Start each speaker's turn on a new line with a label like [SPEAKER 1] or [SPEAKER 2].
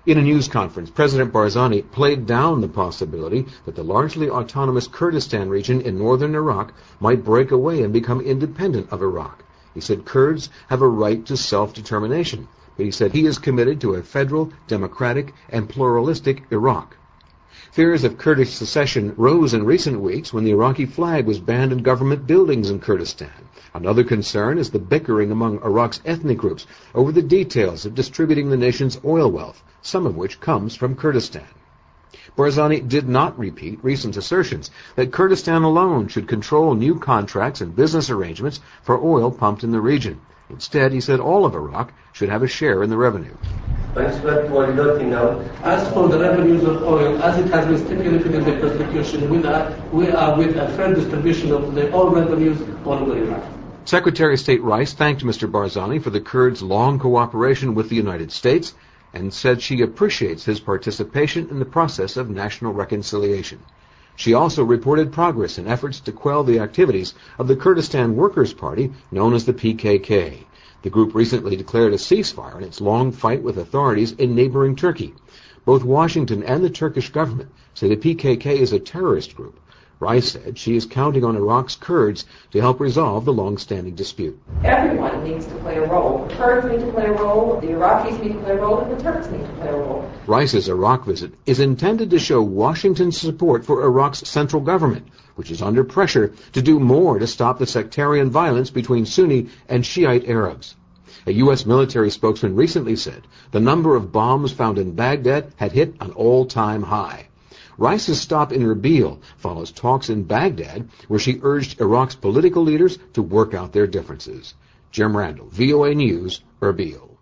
[SPEAKER 1] In a news conference, President Barzani played down the possibility that the largely autonomous Kurdistan region in northern Iraq might break away and become independent of Iraq. He said Kurds have a right to self-determination, but he said he is committed to a federal, democratic, and pluralistic Iraq. Fears of Kurdish secession rose in recent weeks when the Iraqi flag was banned in government buildings in Kurdistan. Another concern is the bickering among Iraq's ethnic groups over the details of distributing the nation's oil wealth, some of which comes from Kurdistan. Barzani did not repeat recent assertions that Kurdistan alone should control new contracts and business arrangements for oil pumped in the region. Instead, he said all of Iraq should have a share in the revenue.
[SPEAKER 2] As for the revenues of oil, as it has been stipulated in the Constitution, we are with a fair distribution of the oil revenues all over Iraq.
[SPEAKER 1] Secretary of State Rice thanked Mr. Barzani for the Kurds' long cooperation with the United States and said she appreciates his participation in the process of national reconciliation. She also reported progress in efforts to quell the activities of the Kurdistan Workers' Party, known as the PKK. The group recently declared a ceasefire in its long fight with authorities in neighboring Turkey. Both Washington and the Turkish government say the PKK is a terrorist group. Rice said she is counting on Iraq's Kurds to help resolve the long-standing dispute.
[SPEAKER 3] Everyone needs to play a role. The Kurds need to play a role, the Iraqis need to play a role, and the Turks need to play a role.
[SPEAKER 1] Rice's Iraq visit is intended to show Washington's support for Iraq's central government, which is under pressure to do more to stop the sectarian violence between Sunni and Shiite Arabs. A U.S. military spokesman recently said the number of bombs found in Baghdad had hit an all-time high. Rice's stop in Erbil follows talks in Baghdad where she urged Iraq's political leaders to work out their differences. Jim Randall, VOA News, Erbil.